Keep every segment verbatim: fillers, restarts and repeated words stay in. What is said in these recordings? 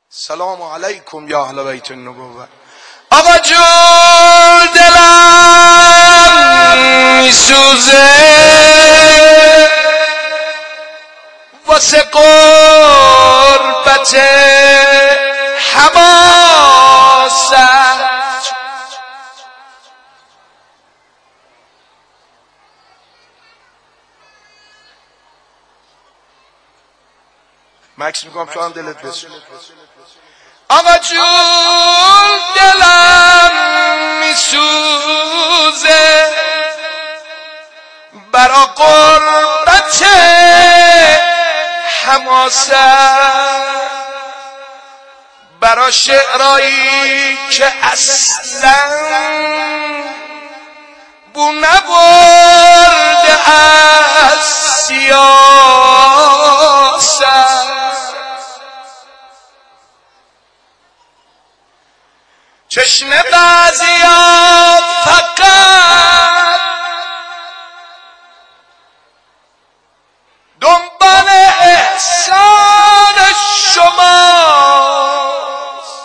سلام علیکم یا اهل بیت النبوه. آقا جون دلم میسوزه واسه قربت حماست، مکس میکنم تو هم دلت بسوزه. آقا جون دلم میسوزه برا قربت حماست، برا شعرایی که اصلا بو نبرده از سیاست. چشم بعضیا فقط دنبال احسان شماست،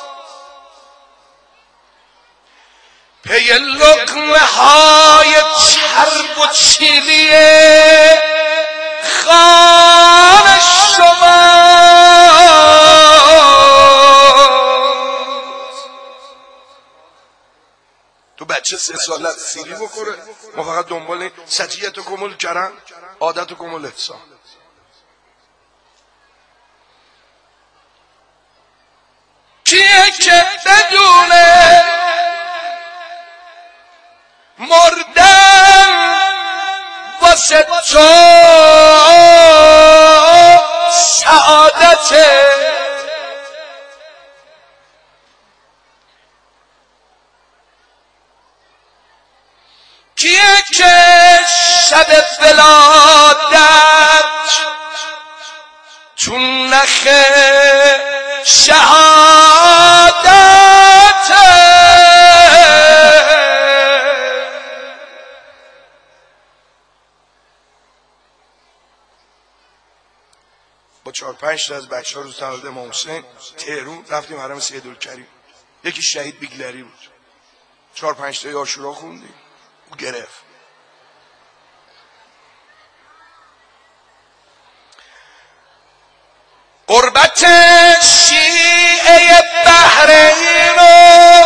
پی لقمه های چرب و چیلی خان شماست. تو بچه سه ساله سیری بخوره، ما فقط دنبال سجیت و کمول کرم، عادت و کمول احسان. کیه که بدونه مردن واسه تو سعادته، کیه که شب ولادت تو نخ شهادته، با چهار پنج تا از بچه ها روز تولد امام حسین تهرون رفتیم حرم سیدالکریم، یکی شهید بیگلری بود، چهار پنج تا عاشورا خوندیم، او گرفت. قربت شیعه بحرینو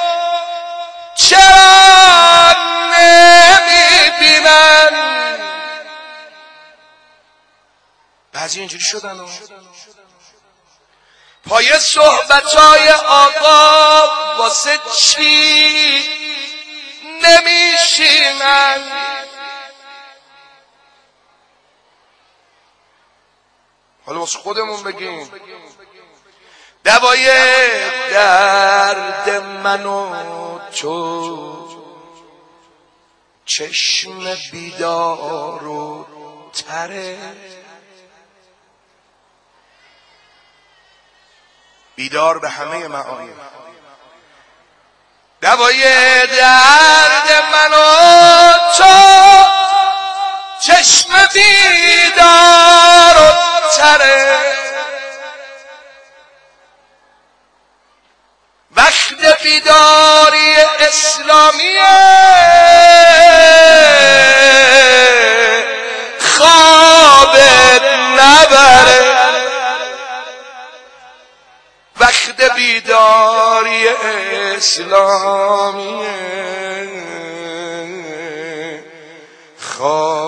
چرا نمیبینن؟ بعضی اینجوری شدن و پای صحبتای آقا واسه چی نمیشینن؟ حالا واسه خودمون بگیم دوای درد من و تو چشم بیدار و تره، بیدار به همه معانی. دوای درد من و تو چشم بیدار و تره، وقت بیداری اسلامیه خوابت نبره، وقت بیداری اسلامیه خواب